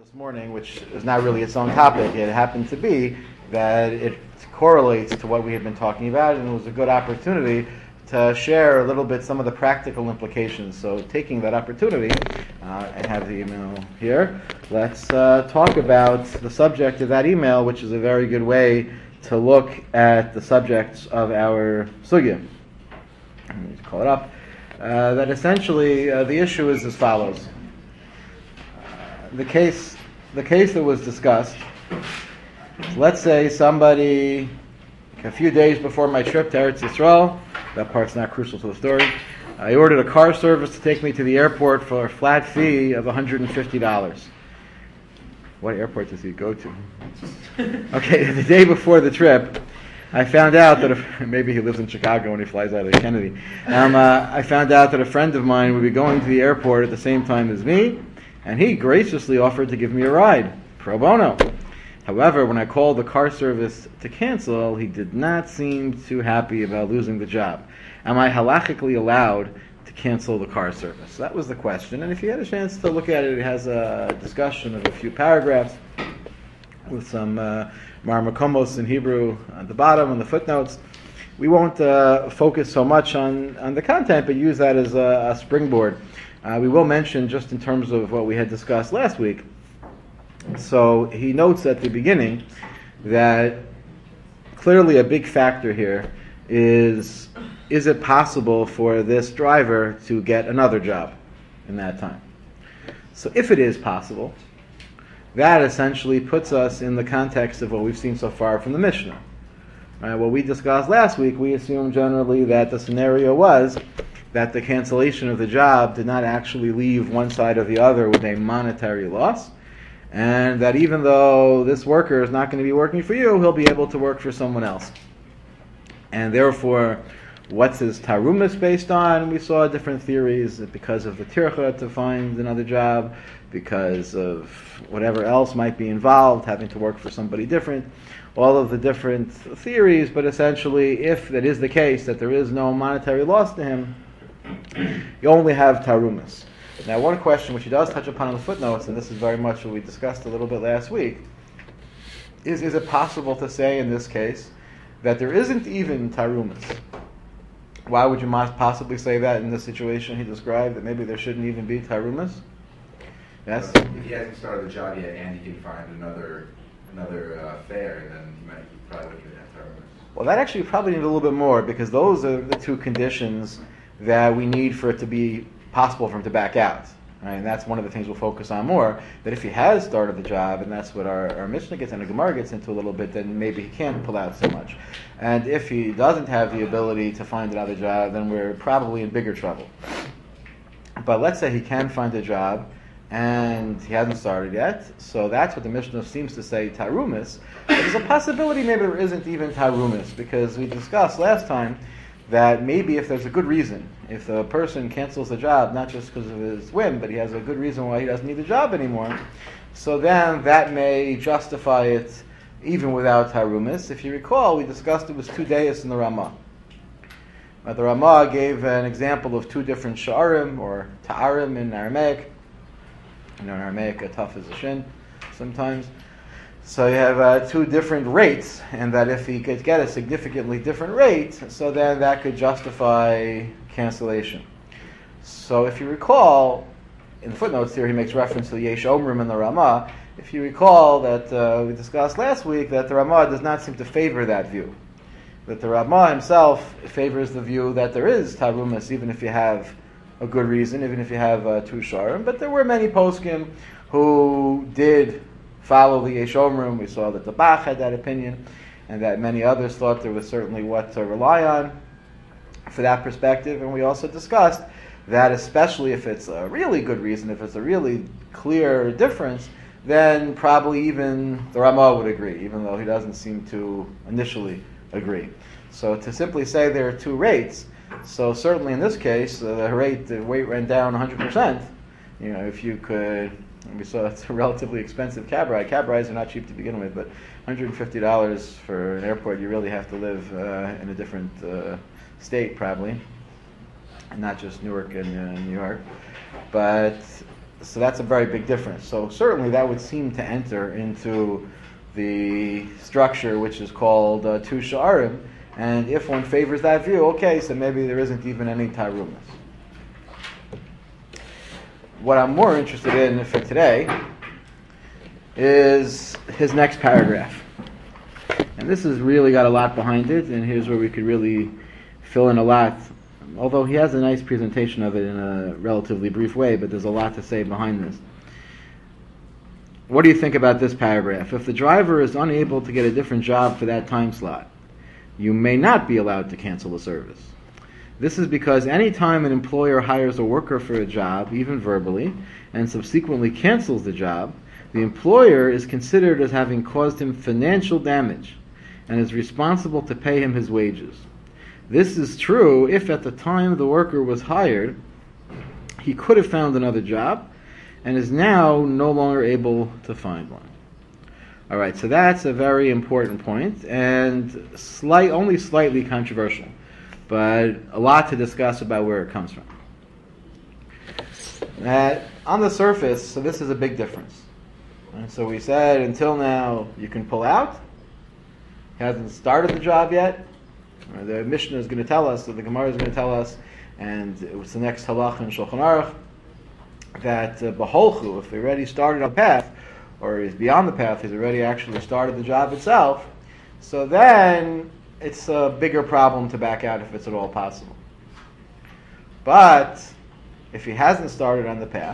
this morning, which is not really its own topic. It happened to be that it correlates to what we have been talking about, and it was a good opportunity to share a little bit some of the practical implications. So taking that opportunity, and have the email here, let's talk about the subject of that email, which is a very good way to look at the subjects of our sugya. Let me just call it up. That essentially the issue is as follows. The case that was discussed, let's say somebody, a few days before my trip to Eretz Yisrael, that part's not crucial to the story, I ordered a car service to take me to the airport for a flat fee of $150. What airport does he go to? Okay, the day before the trip, I found out that maybe he lives in Chicago when he flies out of Kennedy. I found out that a friend of mine would be going to the airport at the same time as me, and he graciously offered to give me a ride, pro bono. However, when I called the car service to cancel, he did not seem too happy about losing the job. Am I halachically allowed to cancel the car service? That was the question, and if you had a chance to look at it, it has a discussion of a few paragraphs with some marmakomos in Hebrew at the bottom and the footnotes. We won't focus so much on the content, but use that as a springboard. We will mention, just in terms of what we had discussed last week, so he notes at the beginning that clearly a big factor here is it possible for this driver to get another job in that time? So if it is possible, that essentially puts us in the context of what we've seen so far from the Mishnah. Right, what we discussed last week, we assumed generally that the scenario was that the cancellation of the job did not actually leave one side or the other with a monetary loss, and that even though this worker is not going to be working for you, he'll be able to work for someone else. And therefore, what's his tarumas based on? We saw different theories, because of the tircha to find another job, because of whatever else might be involved, having to work for somebody different, all of the different theories, but essentially, if that is the case, that there is no monetary loss to him, you only have tarumas. Now, one question which he does touch upon in the footnotes, and this is very much what we discussed a little bit last week, is it possible to say in this case that there isn't even tarumas? Why would you possibly say that in the situation he described, that maybe there shouldn't even be tarumas? Yes? If he hasn't started the job yet and he can find another fare, then he probably wouldn't even have tarumas. Well, that actually probably need a little bit more, because those are the two conditions that we need for it to be possible for him to back out. Right? And that's one of the things we'll focus on more, that if he has started the job, and that's what our Mishnah gets and the Gemara gets into a little bit, then maybe he can't pull out so much. And if he doesn't have the ability to find another job, then we're probably in bigger trouble. But let's say he can find a job, and he hasn't started yet, so that's what the Mishnah seems to say, tarumas. But there's a possibility maybe there isn't even tarumas, because we discussed last time that maybe if there's a good reason, if the person cancels the job, not just because of his whim, but he has a good reason why he doesn't need the job anymore, so then that may justify it even without tarumas. If you recall, we discussed it was 2 days in the Ramah. The Ramah gave an example of two different sha'arim, or ta'arim in Aramaic. In Aramaic, a tough is a shin sometimes. So you have two different rates, and that if he could get a significantly different rate, so then that could justify cancellation. So if you recall, in the footnotes here he makes reference to the Yesh Omrim in the Ramah. If you recall that we discussed last week that the Ramah does not seem to favor that view. That the Ramah himself favors the view that there is tarumas even if you have a good reason, even if you have two sharim. But there were many poskim who did follow the Yesh Omrim. We saw that the Bach had that opinion, and that many others thought there was certainly what to rely on for that perspective. And we also discussed that especially if it's a really good reason, if it's a really clear difference, then probably even the Ramah would agree, even though he doesn't seem to initially agree. So to simply say there are two rates, so certainly in this case, the weight ran down 100%. You know, if you could, we saw it's a relatively expensive cab ride. Cab rides are not cheap to begin with, but $150 for an airport, you really have to live in a different state probably, and not just Newark and New York. But So that's a very big difference. So certainly that would seem to enter into the structure which is called Tu Sha'arim. And if one favors that view, okay, so maybe there isn't even any Tarumas. What I'm more interested in for today is his next paragraph. And this has really got a lot behind it, and here's where we could really fill in a lot. Although he has a nice presentation of it in a relatively brief way, but there's a lot to say behind this. What do you think about this paragraph? If the driver is unable to get a different job for that time slot, you may not be allowed to cancel the service. This is because any time an employer hires a worker for a job, even verbally, and subsequently cancels the job, the employer is considered as having caused him financial damage and is responsible to pay him his wages. This is true if at the time the worker was hired, he could have found another job and is now no longer able to find one. All right, so that's a very important point and only slightly controversial, but a lot to discuss about where it comes from. On the surface, so this is a big difference. And so we said until now you can pull out. He hasn't started the job yet. The Mishnah is going to tell us, or the Gemara is going to tell us, and it was the next halach in Shulchan Aruch, that B'holchu, if they already started on the path, or is beyond the path, he's already actually started the job itself, so then it's a bigger problem to back out if it's at all possible. But if he hasn't started on the path,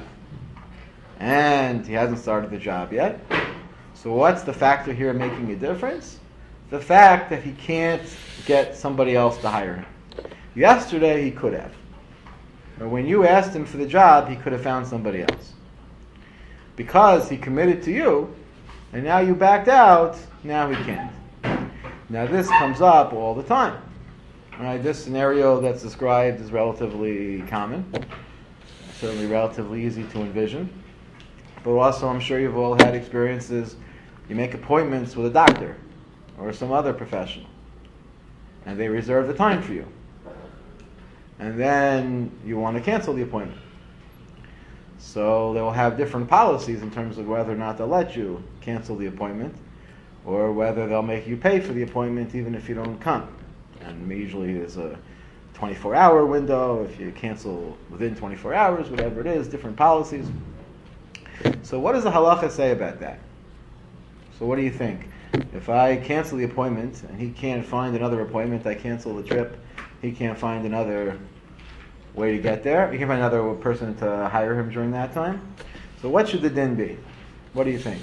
and he hasn't started the job yet, so what's the factor here making a difference? The fact that he can't get somebody else to hire him. Yesterday he could have. Or when you asked him for the job, he could have found somebody else. Because he committed to you, and now you backed out, now he can't. Now this comes up all the time. Right? This scenario that's described is relatively common, certainly relatively easy to envision. But also I'm sure you've all had experiences, you make appointments with a doctor or some other professional, and they reserve the time for you. And then you want to cancel the appointment. So they will have different policies in terms of whether or not they'll let you cancel the appointment, or whether they'll make you pay for the appointment even if you don't come. And usually there's a 24-hour window. If you cancel within 24 hours, whatever it is, different policies. So what does the halacha say about that? So what do you think? If I cancel the appointment and he can't find another appointment, I cancel the trip, he can't find another way to get there, he can't find another person to hire him during that time. So what should the din be? What do you think?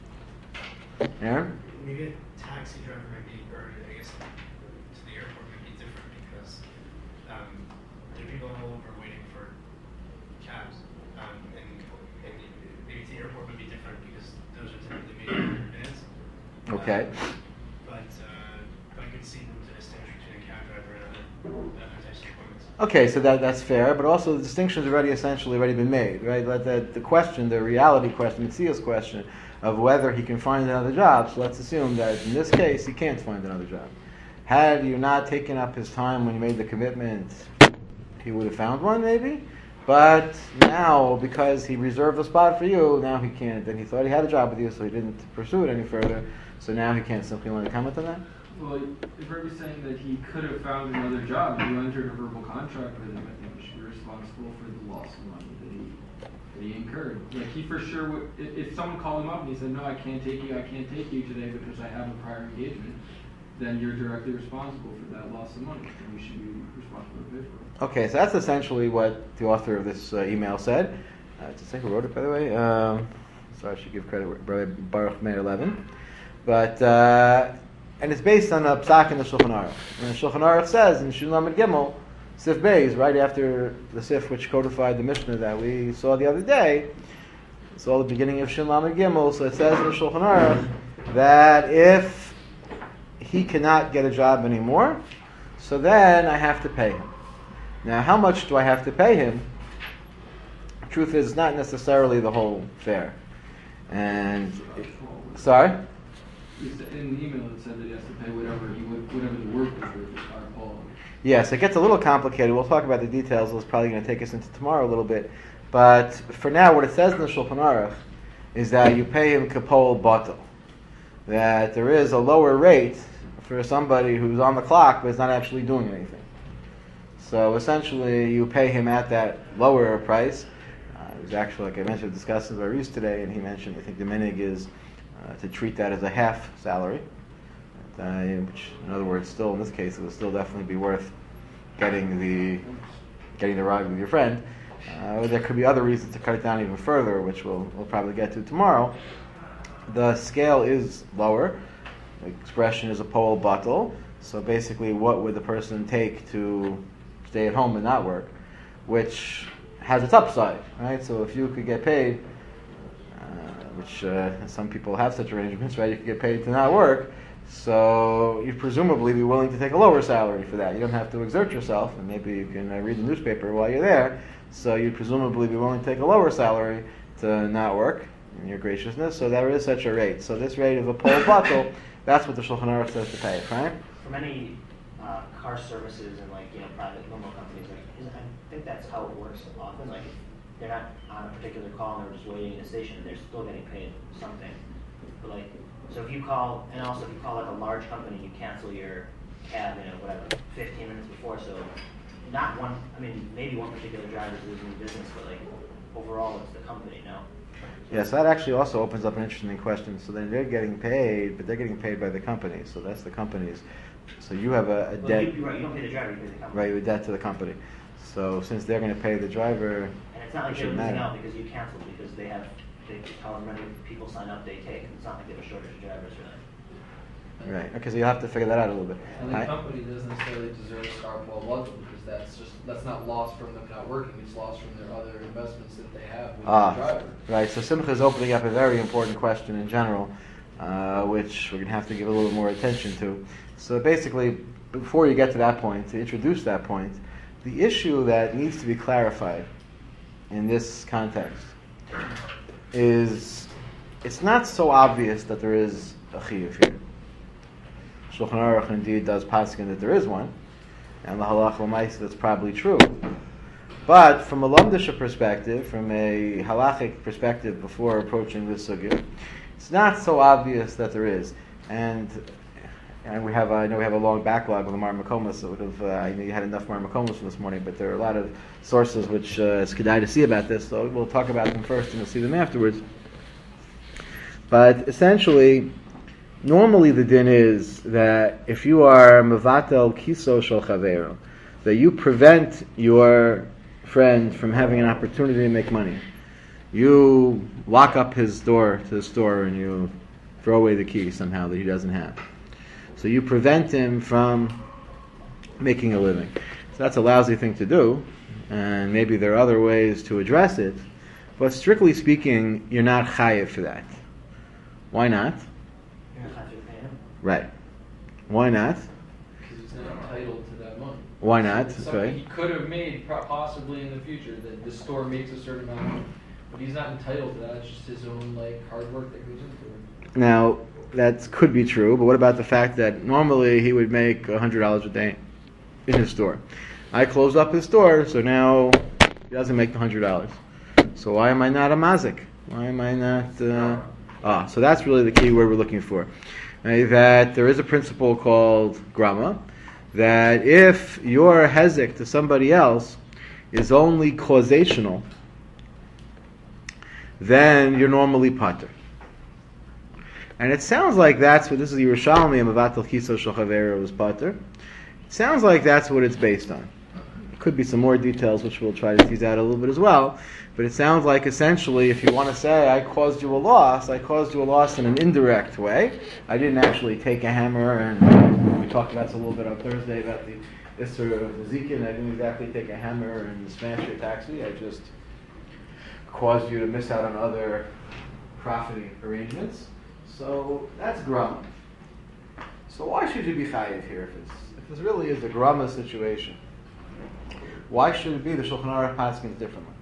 Aaron? Maybe a taxi driver might be, or I guess to the airport might be different because there are people all over waiting for cabs, and maybe to the airport would be different because those are typically made in advance. Okay. But I could see them to distinguish between a cab driver and other types of appointments. Okay, so that's fair, but also the distinction's essentially already been made, right? The question, the reality question, Mitzia's question of whether he can find another job. So let's assume that in this case he can't find another job. Had you not taken up his time when you made the commitment, he would have found one maybe. But now, because he reserved a spot for you, now he can't. And he thought he had a job with you, so he didn't pursue it any further. So now he can't. Simply want to comment on that? Well, if Herbie's saying that he could have found another job, you entered a verbal contract with him, I think you should be responsible for the loss of money that he incurred. Like he for sure would, if someone called him up and he said, no, I can't take you today because I have a prior engagement, then you're directly responsible for that loss of money, and you should be responsible to pay for it. Okay, so that's essentially what the author of this email said. To say who wrote it, by the way. So I should give credit to Baruch Meir Levin. But and it's based on a psak in the Shulchan Aruch. And the Shulchan Aruch says in Shin Lamed Gimel, Sif Beis, right after the Sif which codified the Mishnah that we saw the other day, it's all the beginning of Shin Lamed Gimel. So it says in the Shulchan Aruch that if he cannot get a job anymore, so then I have to pay him. Now, how much do I have to pay him? Truth is, not necessarily the whole fare. And sorry. In the email it said that he has to pay whatever the work was worth as Paul. Yes, it gets a little complicated. We'll talk about the details. It's probably going to take us into tomorrow a little bit. But for now, what it says in the Shulchan Aruch is that you pay him kapol batel. That there is a lower rate for somebody who's on the clock but is not actually doing anything. So essentially, you pay him at that lower price. It was actually, like I mentioned, discussing with Ariz today, and he mentioned, I think the minig is to treat that as a half salary, which, in other words, still in this case, it would still definitely be worth getting the ride with your friend. There could be other reasons to cut it down even further, which we'll probably get to tomorrow. The scale is lower. The expression is a pol batel. So basically, what would the person take to stay at home and not work? Which has its upside, right? So if you could get paid, which some people have such arrangements, right? You could get paid to not work. So you'd presumably be willing to take a lower salary for that. You don't have to exert yourself, and maybe you can read the newspaper while you're there. So you'd presumably be willing to take a lower salary to not work in your graciousness. So there is such a rate. So this rate of a pol batel, that's what the Shulchan Aruch says to pay it, right? For many car services and private limo companies, I think that's how it works often. Like if they're not on a particular call and they're just waiting in a station, they're still getting paid something. But so if you call, and also if you call a large company, you cancel your cab, 15 minutes before. So not one. Maybe one particular driver is losing business, but overall, it's the company. No. Yes, that actually also opens up an interesting question. So then they're getting paid, but they're getting paid by the company. So that's the company's. So you have a debt. You're right. You don't pay the driver. You pay the company. Right, you have a debt to the company. So since they're going to pay the driver, and it's not like they're losing out because you canceled, because they however many people sign up, they take. It's not like they have a shortage of drivers, really. Right. Okay, so you have to figure that out a little bit. And the company doesn't necessarily deserve a star pol batel because that's not lost from them not working. It's lost from their other investments that they have with the driver. Right. So Simcha is opening up a very important question in general, which we're going to have to give a little more attention to. So basically, before you get to that point, to introduce that point, the issue that needs to be clarified in this context is it's not so obvious that there is a chiyuv here. Shulchan Aruch indeed does paskin that there is one, and the halach l'maisa that's probably true. But from a lumdisha perspective, from a halachic perspective, before approaching this sugya, it's not so obvious that there is. And I know we have a long backlog with the Mar Makomas, so you had enough Mar Makomas from this morning, but there are a lot of sources which it's kedai to see about this, so we'll talk about them first and we'll see them afterwards. But essentially, normally the din is that if you are mevatel kiso shel chavero, that you prevent your friend from having an opportunity to make money. You lock up his door to the store and you throw away the key somehow that he doesn't have. So you prevent him from making a living. So that's a lousy thing to do, and maybe there are other ways to address it, but strictly speaking, you're not chayiv for that. Why not? You're not chayiv to pay him. Right. Why not? Because he's not entitled to that money. Why not? It's something he could have made possibly in the future, that the store makes a certain amount of money. But he's not entitled to that. It's just his own hard work that goes into it. Now, that could be true, but what about the fact that normally he would make $100 a day in his store? I closed up his store, so now he doesn't make the $100. So why am I not a mazik? Why am I not... So that's really the key word we're looking for. That there is a principle called grama, that if your hezek to somebody else is only causational, then you're normally pater. And it sounds like that's what this is. Yerushalmi Mevatel Kiso Shel Chavero was pater. It sounds like that's what it's based on. There could be some more details which we'll try to tease out a little bit as well. But it sounds like essentially, if you want to say I caused you a loss in an indirect way. I didn't actually take a hammer, and we talked about this a little bit on Thursday about the Isser of Nezikin. I didn't exactly take a hammer and smash your taxi. I just caused you to miss out on other profiting arrangements. So that's grama. So why should you be chayiv here if this really is a grama situation? Why should it be the Shulchan Aruch paskins differently?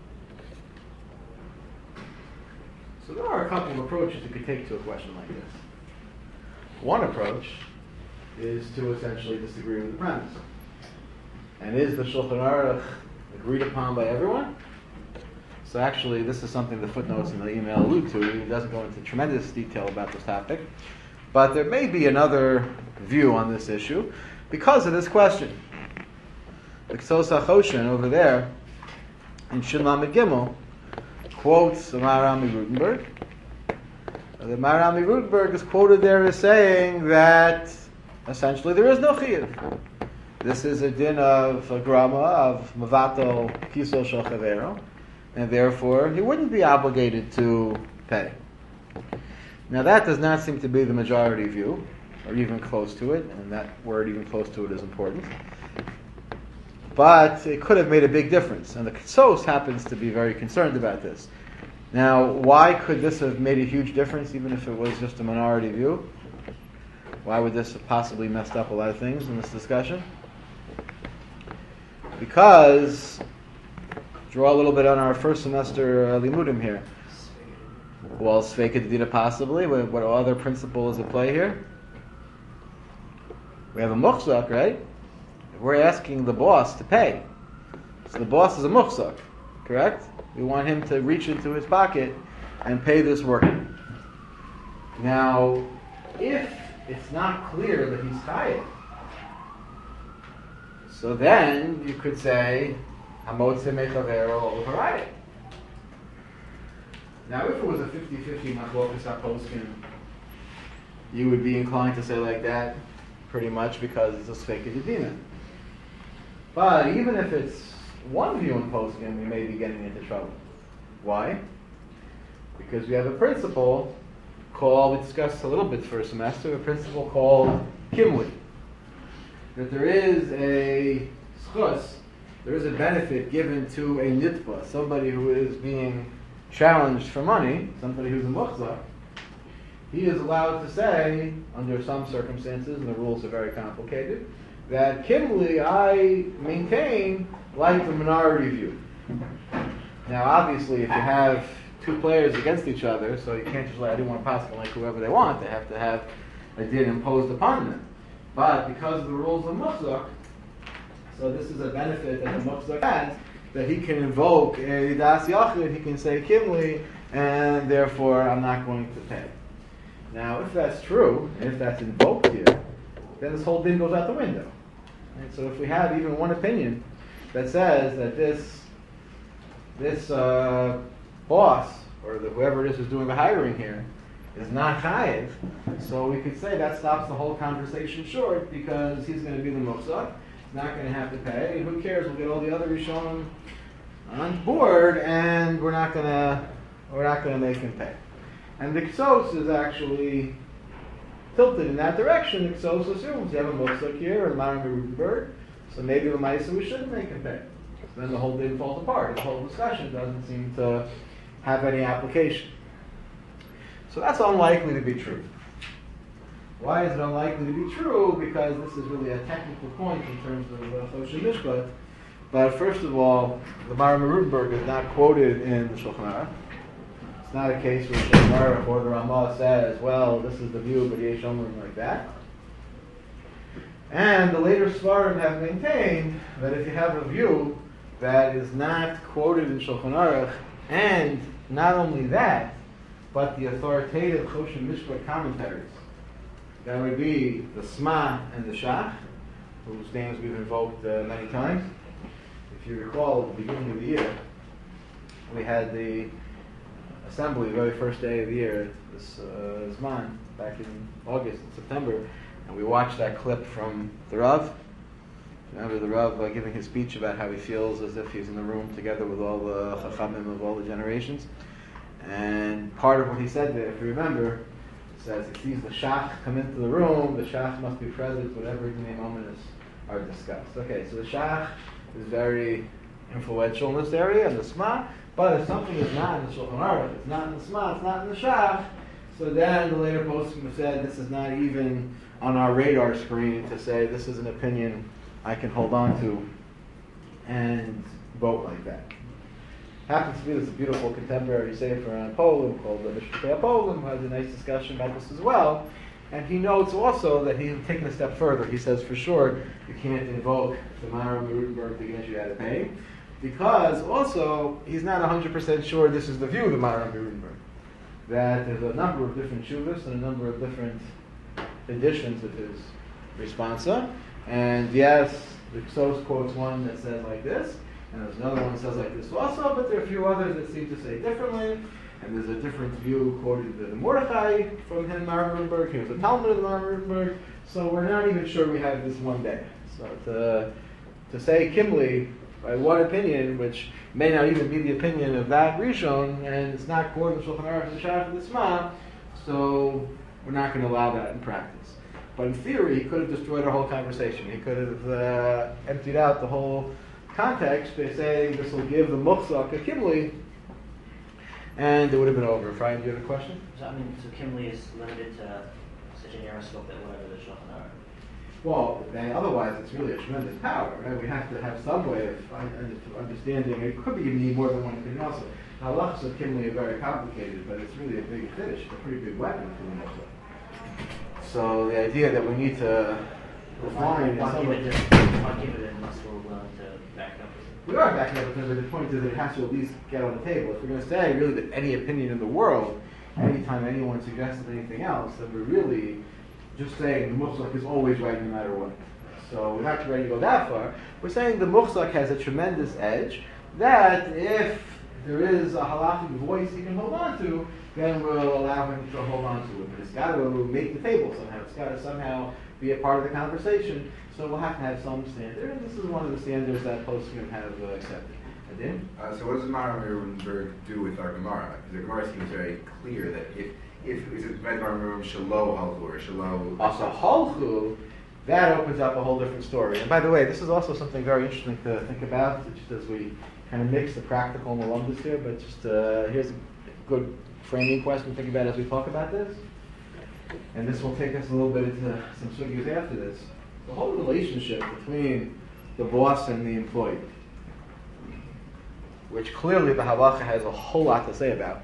So there are a couple of approaches you could take to a question like this. One approach is to essentially disagree with the premise. And is the Shulchan Aruch agreed upon by everyone? So actually, this is something the footnotes in the email allude to. He doesn't go into tremendous detail about this topic. But there may be another view on this issue because of this question. The Ksos HaChoshen over there in Shin Lamed Gimel quotes the Maharam Rutenberg. The Maharam Rutenberg is quoted there as saying that essentially there is no chiyuv. This is a din of a grama, of mavato kiso shel chavero, and therefore he wouldn't be obligated to pay. Now that does not seem to be the majority view, or even close to it, and that word even close to it is important. But it could have made a big difference, and the Ketsos happens to be very concerned about this. Now, why could this have made a huge difference, even if it was just a minority view? Why would this have possibly messed up a lot of things in this discussion? Because, draw a little bit on our first semester limudim here. Well, Sveika Dedina possibly. What other principle is at play here? We have a muchzak, right? We're asking the boss to pay. So the boss is a muchzak, correct? We want him to reach into his pocket and pay this worker. Now, if it's not clear that he's chayiv, so then you could say, Hamotze mechavero override. Now, if it was a 50-50 machlokas haposkim, you would be inclined to say like that, pretty much because it's a Sveika Dedina. But even if it's one view in poskim, we may be getting into trouble. Why? Because we have a principle called, we discussed a little bit first semester, a principle called kimli. That there is a schus, there is a benefit given to a nitba, somebody who is being challenged for money, somebody who's a muchzak. He is allowed to say, under some circumstances, and the rules are very complicated, that kimli, I maintain, like the minority view. Now, obviously, if you have two players against each other, so you can't just let anyone possible like whoever they want, they have to have a din imposed upon them. But because of the rules of muchzak, so this is a benefit that the muchzak has, that he can invoke a das yachid, he can say kimli, and therefore I'm not going to pay. Now, if that's true, and if that's invoked here, then this whole thing goes out the window. And so if we have even one opinion that says that this boss, or whoever it is who's doing the hiring here, is not chayiv, so we could say that stops the whole conversation short because he's going to be the muchzak, he's not going to have to pay, and who cares, we'll get all the other Rishonim on board, and we're not going to make him pay. And the Ksos is actually tilted in that direction. The Ksos assumes you have a muchzak here and Maharam Rutenberg, so maybe the Maisa we shouldn't make him pay. So then the whole thing falls apart. The whole discussion doesn't seem to have any application. So that's unlikely to be true. Why is it unlikely to be true? Because this is really a technical point in terms of Choshen Mishpat. But first of all, the Maharam Rutenberg is not quoted in the Shulchan Aruch. It's not a case where the Shulchan Aruch or the Ramah says, well, this is the view, but Yesh Omrim like that. And the later Svarim have maintained that if you have a view that is not quoted in Shulchan Aruch, and not only that, but the authoritative Choshen Mishpat commentaries, that would be the Sma and the Shach, whose names we've invoked many times. If you recall, at the beginning of the year, we had the assembly, the very first day of the year, this Zman, back in August and September, and we watched that clip from the Rav. Remember the Rav giving his speech about how he feels as if he's in the room together with all the Chachamim of all the generations. And part of what he said there, if you remember, says he sees the Shach come into the room, the Shach must be present whenever Dinei Ominous are discussed. Okay, so the Shach is very influential in this area, and the Sma, but if something is not in the Shulchan Aruch, it's not in the Sma, it's not in the Shach, so then the later postscript have said this is not even on our radar screen to say this is an opinion I can hold on to and vote like that. Happens to be this beautiful contemporary sefer on Poland called the Mishpachei Poland, who has a nice discussion about this as well. And he notes also that he's taken a step further. He says for sure you can't invoke the Maharam Rutenberg to get you out of pay. because also he's not 100% sure this is the view of the Maharam Rudenberg. That there's a number of different shuvas and a number of different editions of his responsa. And yes, the Ksos quotes one that says like this, and there's another one that says like this also, but there are a few others that seem to say differently. And there's a different view quoted in the Mordechai from him, Maharam Rudenberg. He was a Talmud of the Maharam Rudenberg. So we're not even sure we have this one day. So to say Kimli by one opinion, which may not even be the opinion of that Rishon, and it's not quoted in Shulchan Aruch and Shach and the Sma, so we're not going to allow that in practice. But in theory, he could have destroyed our whole conversation. He could have emptied out the whole context by saying this will give the Muchzak a Kimli, and it would have been over. Brian, do you have a question? So, I mean, so Kimli is limited to such a narrow scope that whatever the Shulchan Aruch. Well, then otherwise it's really a tremendous power, right? We have to have some way of understanding. It could be you need more than one opinion also. Halachas of Kimli are very complicated, but it's really a big fish, a pretty big weapon for the Muslim. So the idea that we need to define in some way. Unless we're willing to back up. We are backing up with him, but the point is that it has to at least get on the table. If we're going to say really that any opinion in the world, anytime anyone suggests anything else, then we're really just saying the Muchzak is always right no matter what. So we're not ready to go that far. We're saying the Muchzak has a tremendous edge that if there is a halachic voice he can hold on to, then we'll allow him to hold on to it. But it's got to make the table somehow. It's got to somehow be a part of the conversation. So we'll have to have some standard, and this is one of the standards that poskim have accepted. Adin? So what does Maharam Rudenberg do with our Gemara? Because the Gemara seems very clear that if is it Maharam Shalo Halchu or Shalo... Also Halchu, that opens up a whole different story. And by the way, this is also something very interesting to think about, just as we kind of mix the practical and the lumdus here, but just here's a good framing question to think about as we talk about this. And this will take us a little bit into some sugyas after this. The whole relationship between the boss and the employee, which clearly the halacha has a whole lot to say about.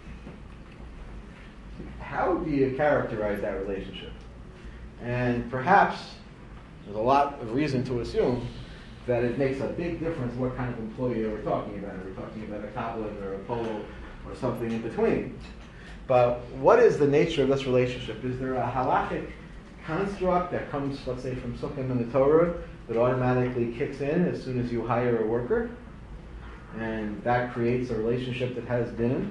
How do you characterize that relationship? And perhaps there's a lot of reason to assume that it makes a big difference what kind of employee we're talking about. Are we talking about a Koblin or a Polo or something in between? But what is the nature of this relationship? Is there a halachic construct that comes, let's say, from Sukkim in the Torah that automatically kicks in as soon as you hire a worker? And that creates a relationship that has dinim?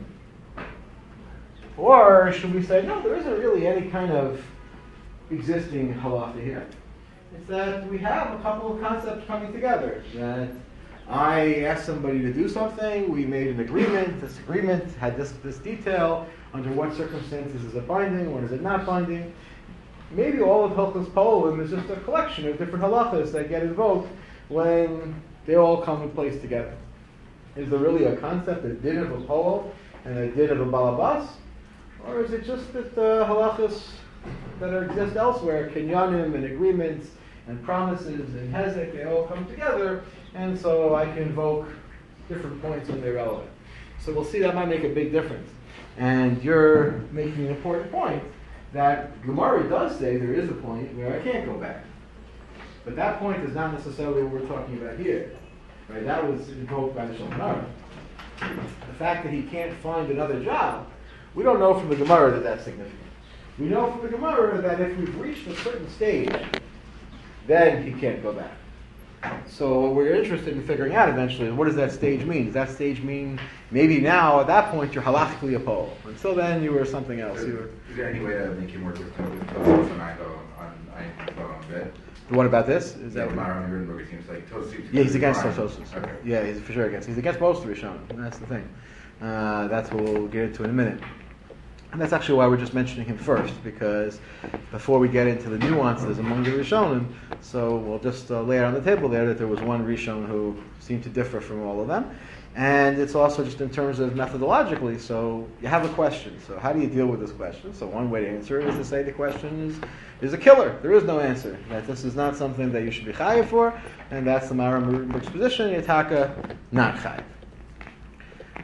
Or should we say, no, there isn't really any kind of existing halacha here. It's that we have a couple of concepts coming together. That I asked somebody to do something, we made an agreement, this agreement had this detail, under what circumstances is it binding, when is it not binding. Maybe all of Hilchos Polim is just a collection of different halachas that get invoked when they all come in place together. Is there really a concept, a din of a Pol and a din of a Balabas? Or is it just that the halachas that exist elsewhere, kinyanim and agreements and promises and hezek, they all come together, and so I can invoke different points when they're relevant. So we'll see that might make a big difference. And you're making an important point that Gemara does say there is a point where I can't go back. But that point is not necessarily what we're talking about here. Right? That was invoked by the Shulchan Aruch. The fact that he can't find another job, we don't know from the Gemara that that's significant. We know from the Gemara that if we've reached a certain stage, then he can't go back. So what we're interested in figuring out eventually is what does that stage mean? Does that stage mean maybe now at that point you're halachically a Pol? Until then you were something else. Is there any way to make him work with Tosfos and Einbo on bed? The one about this? Is that Maharam Rudenberg seems like Tosfos? Yeah, he's against Tosfos. Okay. Yeah, he's for sure against. He's against most of Rishonim. That's the thing. That's what we'll get into in a minute. And that's actually why we're just mentioning him first, because before we get into the nuances among the Rishonim, so we'll just lay it on the table there that there was one Rishon who seemed to differ from all of them. And it's also just in terms of methodologically, so you have a question. So how do you deal with this question? So one way to answer it is to say the question is a killer. There is no answer. That this is not something that you should be chayiv for, and that's the Maharam Rudenberg's position, Yataka, not chayiv.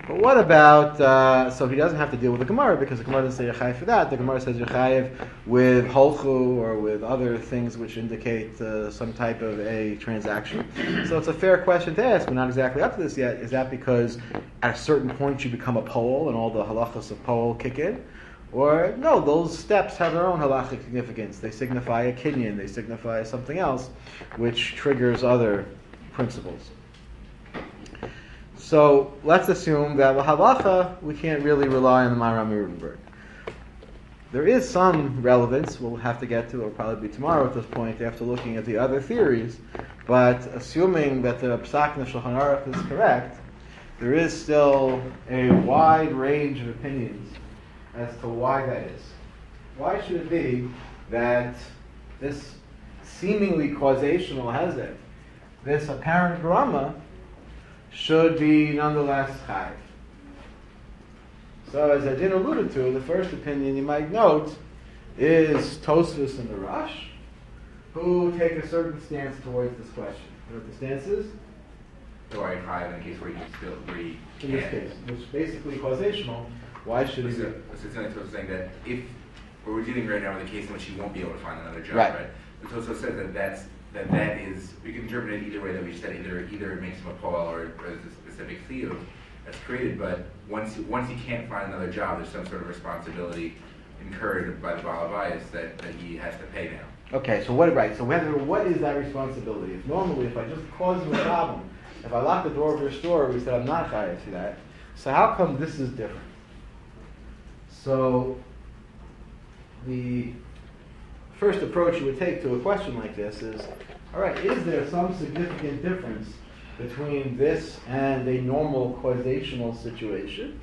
But what about, so he doesn't have to deal with the Gemara because the Gemara doesn't say you're chayiv for that. The Gemara says you're chayiv with holchu or with other things which indicate some type of a transaction. So it's a fair question to ask. We're not exactly up to this yet. Is that because at a certain point you become a pole and all the halachas of pole kick in? Or no, those steps have their own halachic significance. They signify a kinyan, they signify something else which triggers other principles. So let's assume that the halacha, we can't really rely on the Maharam Rudenberg. There is some relevance, we'll have to get to, it'll probably be tomorrow at this point, after looking at the other theories, but assuming that the Psak in the Shulchan Aruch is correct, there is still a wide range of opinions as to why that is. Why should it be that this seemingly causational hezek, this apparent grama, should be nonetheless chayiv? So as Adin alluded to, the first opinion you might note is Tosfos and the Rosh, who take a certain stance towards this question. You know what the stance is? So I chayiv in a case where you still agree. In this case, which is basically causational. Why should he be? So it's saying that if we're dealing right now with a case in which you won't be able to find another job, Right. right? It also says that is, we can interpret it either way that we said, either it makes him a poel or there's a specific field that's created, but once he can't find another job, there's some sort of responsibility incurred by the Baal Habayis that he has to pay now. Okay, so what is that responsibility? Normally, if I just cause you a problem, if I lock the door of your store, we said I'm not chayiv to that. So how come this is different? So the first approach you would take to a question like this is, all right, is there some significant difference between this and a normal causational situation?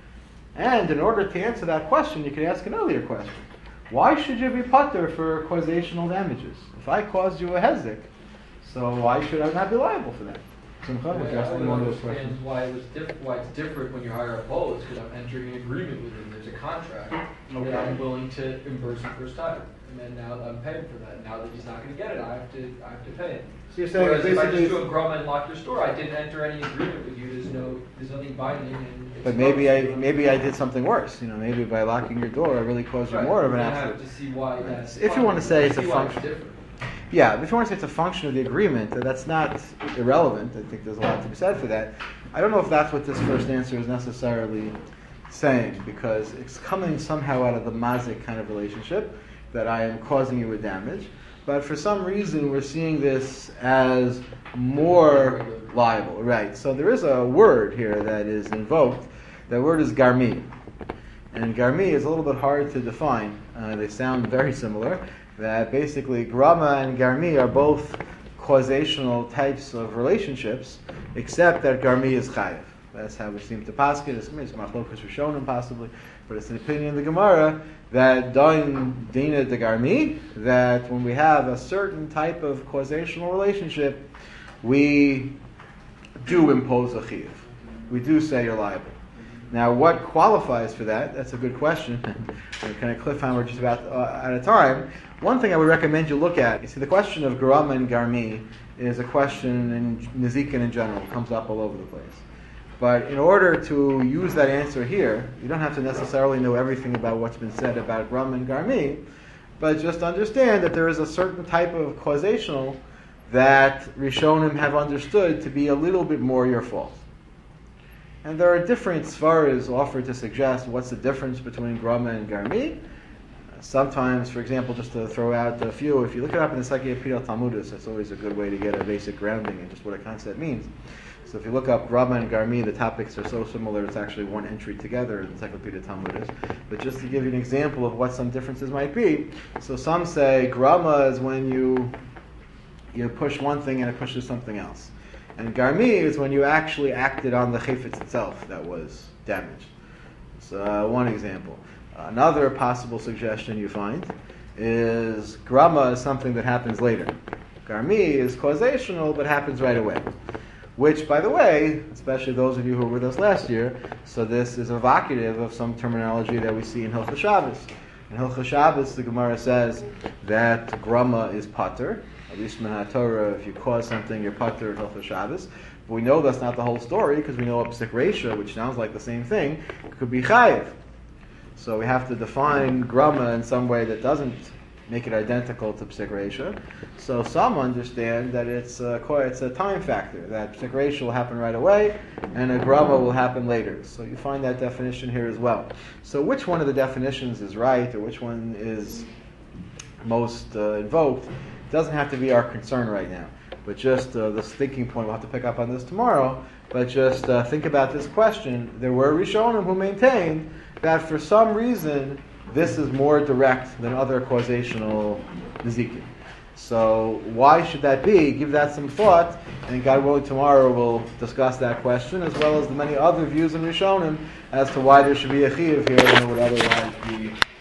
And in order to answer that question, you could ask an earlier question. Why should you be patur for causational damages? If I caused you a hezek, so why should I not be liable for that? Simcha, I addressing one of those questions. understand why it's different when you hire a pole. It's because I'm entering an agreement with him. There's a contract that I'm willing to reimburse him for his time, and then now I'm paying for that. Now that he's not going to get it, I have to pay him. So you're saying Whereas if I just basically, do a groma and lock your store, I didn't enter any agreement with you. There's nothing binding. And it's but maybe I did something worse. You know, maybe by locking your door, I really caused you more of an I absolute. have to see why that's. If you want to say it's a see why function. different. Yeah, if you want to say it's a function of the agreement, that's not irrelevant. I think there's a lot to be said for that. I don't know if that's what this first answer is necessarily saying, because it's coming somehow out of the mazik kind of relationship, that I am causing you a damage. But for some reason, we're seeing this as more liable. Right, so there is a word here that is invoked. That word is garmi. And garmi is a little bit hard to define. They sound very similar. That basically grama and garmi are both causational types of relationships, except that garmi is chayiv. That's how we seem to paskin. It's machlokas rishonim possibly, but it's an opinion of the Gemara that dain dina de garmi, that when we have a certain type of causational relationship, we do impose a chiyuv. We do say you're liable. Now, what qualifies for that? That's a good question. We're kind of cliffhanger just about out of time. One thing I would recommend you look at, you see, the question of garama and garmi is a question in Nezikin in general. It comes up all over the place. But in order to use that answer here, you don't have to necessarily know everything about what's been said about garama and garmi, but just understand that there is a certain type of causational that Rishonim have understood to be a little bit more your fault. And there are different svaras offered to suggest what's the difference between grama and garmi. Sometimes, for example, just to throw out a few, if you look it up in the Sakya Pidal Talmudis, that's always a good way to get a basic grounding in just what a concept means. So if you look up grama and garmi, the topics are so similar, it's actually one entry together in the Encyclopedia Talmudis. But just to give you an example of what some differences might be, so some say grama is when you push one thing and it pushes something else. And garmi is when you actually acted on the chayfetz itself that was damaged. So one example. Another possible suggestion you find is grama is something that happens later. Garmi is causational but happens right away. Which, by the way, especially those of you who were with us last year, so this is evocative of some terminology that we see in Hilchos Shabbos. In Hilchos Shabbos, the Gemara says that grama is pater. At least in Torah, if you cause something, you're pater in Hilchos Shabbos. But we know that's not the whole story because we know a psik reisha, which sounds like the same thing, could be chayiv. So we have to define grama in some way that doesn't make it identical to psik reisha. So some understand that it's a time factor, that psik reisha will happen right away and a grama will happen later. So you find that definition here as well. So which one of the definitions is right or which one is most invoked doesn't have to be our concern right now. But just this thinking point, we'll have to pick up on this tomorrow, but just think about this question. There were Rishonim who maintained that for some reason this is more direct than other causational nizikin. So why should that be? Give that some thought, and God willing tomorrow we'll discuss that question as well as the many other views in Rishonim as to why there should be a chiyuv here and it would otherwise be